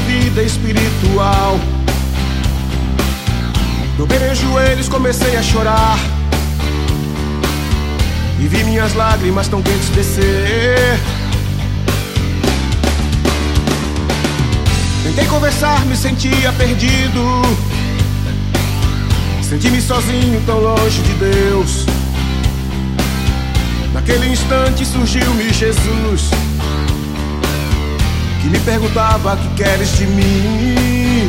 vida espiritual. Dobrei os joelhos, comecei a chorar e vi minhas lágrimas tão quentes descer. Tentei conversar, me sentia perdido. Senti-me sozinho, tão longe de Deus. Naquele instante surgiu-me Jesus, que me perguntava: que queres de mim?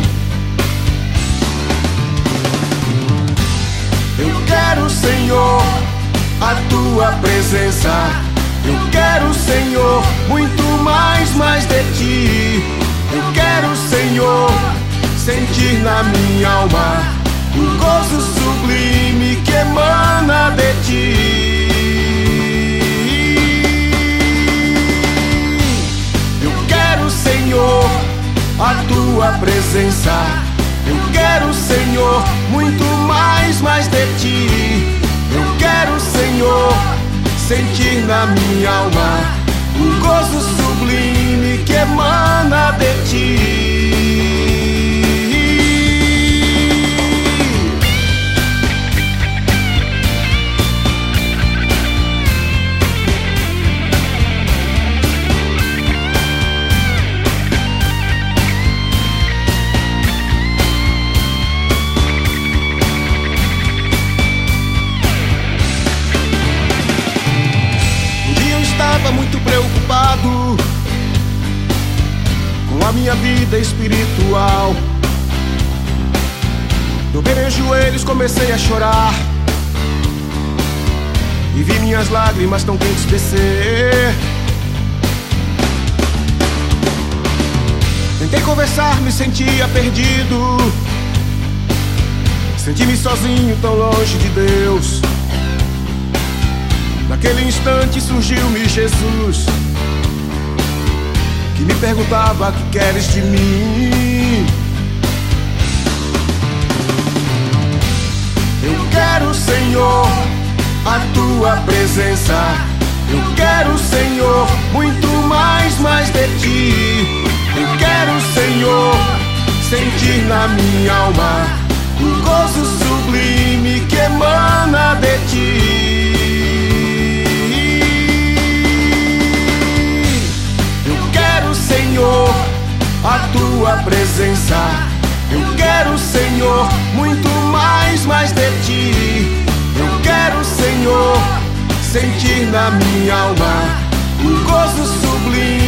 Eu quero, Senhor, a tua presença. Eu quero, Senhor, muito mais de ti. Eu quero, Senhor, sentir na minha alma o gozo sublime que emana de ti. Eu quero, Senhor, a tua presença. Eu quero, Senhor, muito mais de ti. Eu quero, Senhor, sentir na minha alma o gozo sublime que emana de ti. Muito preocupado com a minha vida espiritual. Dobrei os joelhos, comecei a chorar e vi minhas lágrimas tão quentes descer. Tentei conversar, me sentia perdido. Senti-me sozinho, tão longe de Deus. Naquele instante surgiu-me Jesus, que me perguntava: que queres de mim? Eu quero, Senhor, a tua presença. Eu quero, Senhor, muito mais de ti. Eu quero, Senhor, sentir na minha alma o gozo sublime que emana de ti. Senhor, a tua presença. Eu quero, Senhor, muito mais de ti. Eu quero, Senhor, sentir na minha alma o gozo sublime